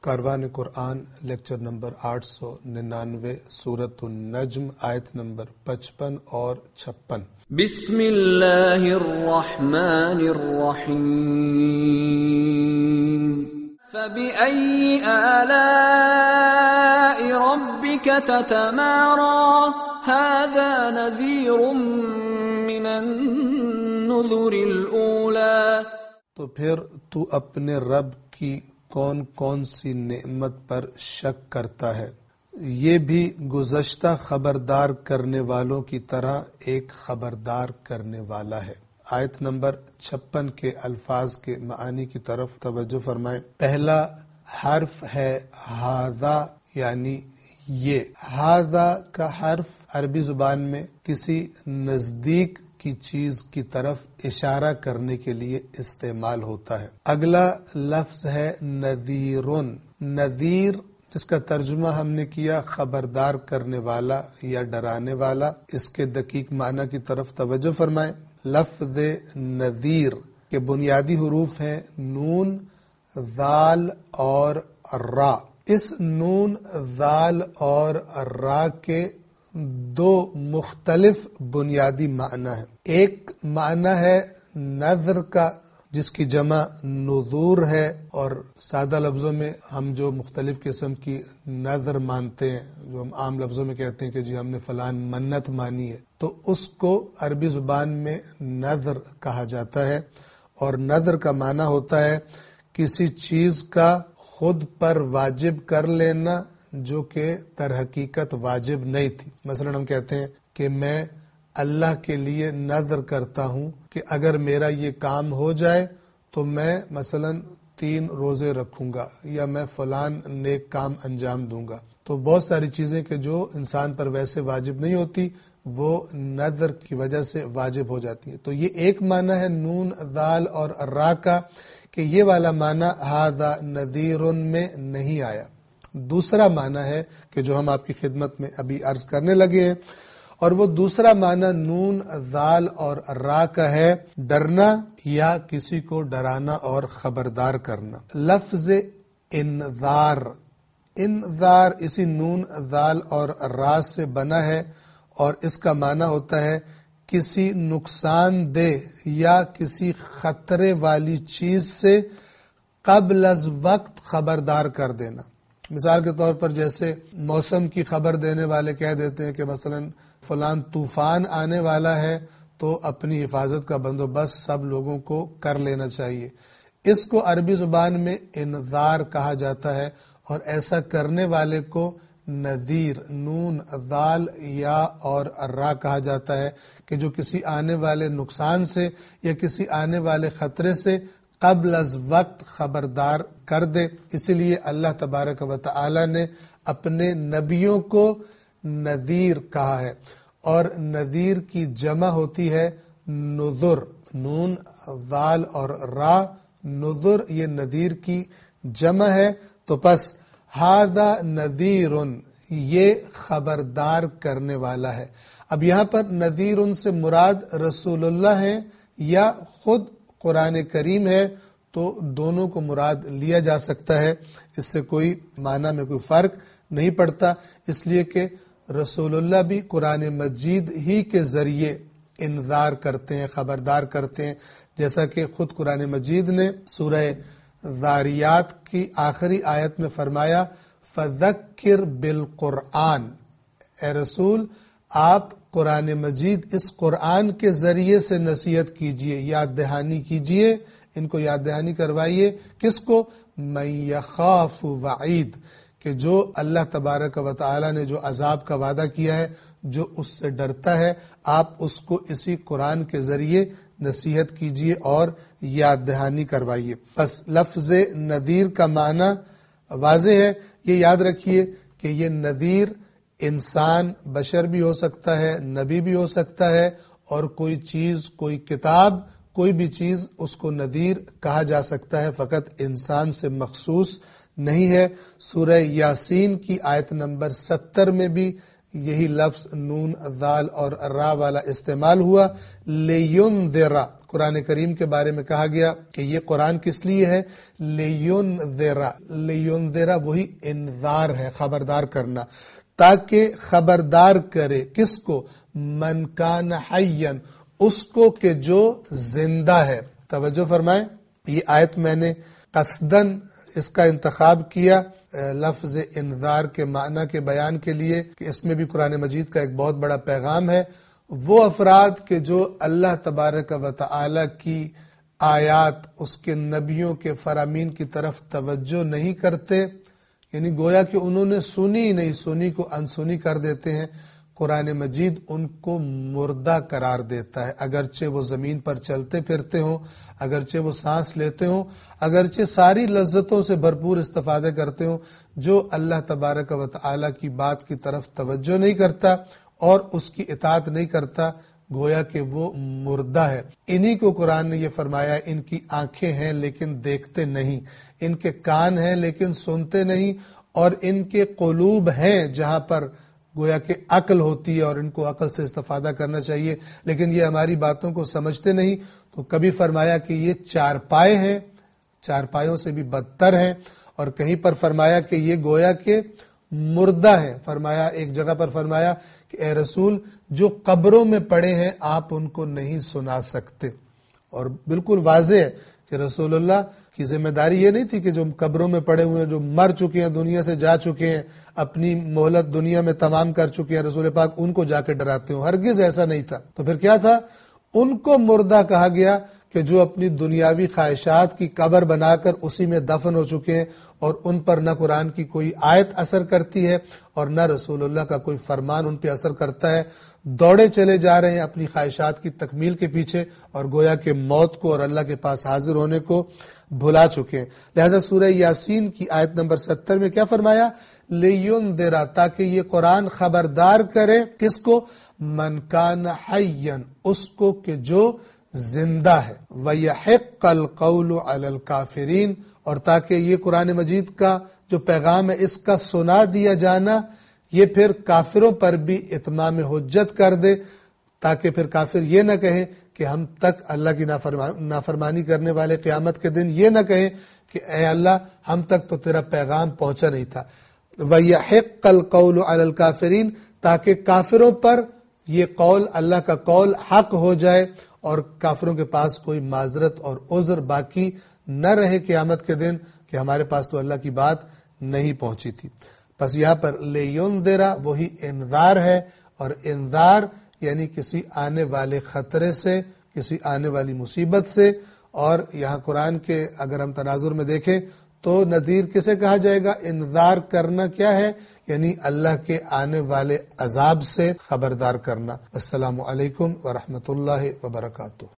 کاروان قرآن lecture number 899 سورۃ النجم آیت number 55 اور 56۔ بسم اللہ الرحمن الرحیم فبأي آلاء ربك تتمارى هذا نذير من النذر الأولى۔ تو پھر تو اپنے رب کی کون کون سی نعمت پر شک کرتا ہے؟ یہ بھی گزشتہ خبردار کرنے والوں کی طرح ایک خبردار کرنے والا ہے۔ آیت نمبر 56 کے الفاظ کے معانی کی طرف توجہ فرمائیں۔ پہلا حرف ہے ہاذا، یعنی یہ۔ ہاذا کا حرف عربی زبان میں کسی نزدیک کی چیز کی طرف اشارہ کرنے کے لیے استعمال ہوتا ہے۔ اگلا لفظ ہے نذیرن۔ نذیر جس کا ترجمہ ہم نے کیا خبردار کرنے والا یا ڈرانے والا، اس کے دقیق معنی کی طرف توجہ فرمائیں۔ لفظ نذیر کے بنیادی حروف ہیں نون، ذال اور را۔ اس نون، ذال اور را کے دو مختلف بنیادی معنی ہیں۔ ایک معنی ہے نذر کا جس کی جمع نذور ہے، اور سادہ لفظوں میں ہم جو مختلف قسم کی نذر مانتے ہیں، جو ہم عام لفظوں میں کہتے ہیں کہ جی ہم نے فلان منت مانی ہے، تو اس کو عربی زبان میں نذر کہا جاتا ہے۔ اور نذر کا معنی ہوتا ہے کسی چیز کا خود پر واجب کر لینا جو کہ در حقیقت واجب نہیں تھی۔ مثلا ہم کہتے ہیں کہ میں اللہ کے لیے نذر کرتا ہوں کہ اگر میرا یہ کام ہو جائے تو میں مثلا 3 روزے رکھوں گا، یا میں فلان نیک کام انجام دوں گا۔ تو بہت ساری چیزیں کہ جو انسان پر ویسے واجب نہیں ہوتی وہ نذر کی وجہ سے واجب ہو جاتی ہیں۔ تو یہ ایک معنی ہے نون، ذال اور را کا، کہ یہ والا معنی ھذا نذیر میں نہیں آیا۔ دوسرا معنی ہے کہ جو ہم آپ کی خدمت میں ابھی عرض کرنے لگے ہیں، اور وہ دوسرا معنی نون، ذال اور را کا ہے ڈرنا یا کسی کو ڈرانا اور خبردار کرنا۔ لفظ انذار، انذار اسی نون، ذال اور را سے بنا ہے، اور اس کا معنی ہوتا ہے کسی نقصان دہ یا کسی خطرے والی چیز سے قبل از وقت خبردار کر دینا۔ مثال کے طور پر جیسے موسم کی خبر دینے والے کہہ دیتے ہیں کہ مثلا فلان طوفان آنے والا ہے، تو اپنی حفاظت کا بندوبست سب لوگوں کو کر لینا چاہیے۔ اس کو عربی زبان میں انذار کہا جاتا ہے، اور ایسا کرنے والے کو نذیر، نون، ذال یا اور را کہا جاتا ہے، کہ جو کسی آنے والے نقصان سے یا کسی آنے والے خطرے سے قبل از وقت خبردار کر دے۔ اسی لیے اللہ تبارک و تعالی نے اپنے نبیوں کو نذیر کہا ہے، اور نذیر کی جمع ہوتی ہے نذر، نون، ذال اور را، نذر یہ نذیر کی جمع ہے۔ تو پس ھذا نذیر، یہ خبردار کرنے والا ہے۔ اب یہاں پر نذیر سے مراد رسول اللہ ہے یا خود قرآن کریم ہے، تو دونوں کو مراد لیا جا سکتا ہے، اس سے کوئی معنی میں کوئی فرق نہیں پڑتا، اس لیے کہ رسول اللہ بھی قرآن مجید ہی کے ذریعے انذار کرتے ہیں، خبردار کرتے ہیں، جیسا کہ خود قرآن مجید نے سورہ ذاریات کی آخری آیت میں فرمایا فذکر بالقرآن، اے رسول آپ قرآن مجید اس قرآن کے ذریعے سے نصیحت کیجئے، یاد دہانی کیجئے، ان کو یاد دہانی کروائیے۔ کس کو؟ من یخاف وعید، کہ جو اللہ تبارک و تعالی نے جو عذاب کا وعدہ کیا ہے، جو اس سے ڈرتا ہے، آپ اس کو اسی قرآن کے ذریعے نصیحت کیجئے اور یاد دہانی کروائیے۔ بس لفظ نذیر کا معنی واضح ہے۔ یہ یاد رکھیے کہ یہ نذیر انسان، بشر بھی ہو سکتا ہے، نبی بھی ہو سکتا ہے، اور کوئی چیز، کوئی کتاب، کوئی بھی چیز اس کو نذیر کہا جا سکتا ہے، فقط انسان سے مخصوص نہیں ہے۔ سورہ یاسین کی آیت نمبر 70 میں بھی یہی لفظ نون ذال اور را والا استعمال ہوا. لینذر، قرآن کریم کے بارے میں کہا گیا کہ یہ قرآن کس لیے ہے؟ لینذر. لینذر وہی انذار ہے، خبردار کرنا، تاکہ خبردار کرے کس کو؟ من کان حیا، اس کو کہ جو زندہ ہے. توجہ فرمائیں، یہ آیت میں نے قصدن اس کا انتخاب کیا لفظ انذار کے معنی کے بیان کے لیے کہ اس میں بھی قرآن مجید کا ایک بہت بڑا پیغام ہے. وہ افراد کہ جو اللہ تبارک و تعالی کی آیات، اس کے نبیوں کے فرامین کی طرف توجہ نہیں کرتے، یعنی گویا کہ انہوں نے سنی ہی نہیں، سنی کو انسنی کر دیتے ہیں، قرآن مجید ان کو مردہ قرار دیتا ہے. اگرچہ وہ زمین پر چلتے پھرتے ہوں، اگرچہ وہ سانس لیتے ہوں، اگرچہ ساری لذتوں سے بھرپور استفادہ کرتے ہوں، جو اللہ تبارک و تعالی کی بات کی طرف توجہ نہیں کرتا اور اس کی اطاعت نہیں کرتا، گویا کہ وہ مردہ ہے. انہی کو قرآن نے یہ فرمایا، ان کی آنکھیں ہیں لیکن دیکھتے نہیں، ان کے کان ہیں لیکن سنتے نہیں، اور ان کے قلوب ہیں جہاں پر گویا کہ عقل ہوتی ہے اور ان کو عقل سے استفادہ کرنا چاہیے، لیکن یہ ہماری باتوں کو سمجھتے نہیں. تو کبھی فرمایا کہ یہ چارپائے ہیں، چارپائیوں سے بھی بدتر ہیں، اور کہیں پر فرمایا کہ یہ گویا کہ مردہ ہیں. فرمایا ایک جگہ پر فرمایا کہ اے رسول، جو قبروں میں پڑے ہیں آپ ان کو نہیں سنا سکتے. اور بالکل واضح ہے کہ رسول اللہ کی ذمہ داری یہ نہیں تھی کہ جو قبروں میں پڑے ہوئے ہیں، جو مر چکے ہیں، دنیا سے جا چکے ہیں، اپنی مہلت دنیا میں تمام کر چکے ہیں، رسول پاک ان کو جا کے ڈراتے ہوں. ہرگز ایسا نہیں تھا. تو پھر کیا تھا؟ ان کو مردہ کہا گیا کہ جو اپنی دنیاوی خواہشات کی قبر بنا کر اسی میں دفن ہو چکے ہیں، اور ان پر نہ قرآن کی کوئی آیت اثر کرتی ہے اور نہ رسول اللہ کا کوئی فرمان ان پہ اثر کرتا ہے. دوڑے چلے جا رہے ہیں اپنی خواہشات کی تکمیل کے پیچھے، اور گویا کہ موت کو اور اللہ کے پاس حاضر ہونے کو بھلا چکے ہیں. لہذا سورہ یاسین کی آیت نمبر 70 میں کیا فرمایا؟ لینذر، تاکہ یہ قرآن خبردار کرے کس کو؟ من کان حیا، اس کو کہ جو زندہ ہے. وَيَحِقَّ الْقَوْلُ عَلَى الْكَافِرِينَ، اور تاکہ یہ قرآن مجید کا جو پیغام ہے اس کا سنا دیا جانا یہ پھر کافروں پر بھی اتمام حجت کر دے، تاکہ پھر کافر یہ نہ کہیں کہ ہم تک اللہ کی نافرمانی کرنے والے قیامت کے دن یہ نہ کہیں کہ اے اللہ ہم تک تو تیرا پیغام پہنچا نہیں تھا. وَيَحِقَّ الْقَوْلُ عَلَى الْكَافِرِينَ، تاکہ کافروں پر یہ قول، اللہ کا قول حق ہو جائے اور کافروں کے پاس کوئی معذرت اور عذر باقی نہ رہے قیامت کے دن کہ ہمارے پاس تو اللہ کی بات نہیں پہنچی تھی. پس یہاں پر لینذر وہی انذار ہے، اور انذار یعنی کسی آنے والے خطرے سے، کسی آنے والی مصیبت سے. اور یہاں قرآن کے اگر ہم تناظر میں دیکھیں تو نذیر کسے کہا جائے گا؟ انذار کرنا کیا ہے؟ یعنی اللہ کے آنے والے عذاب سے خبردار کرنا. السلام علیکم ورحمۃ اللہ وبرکاتہ.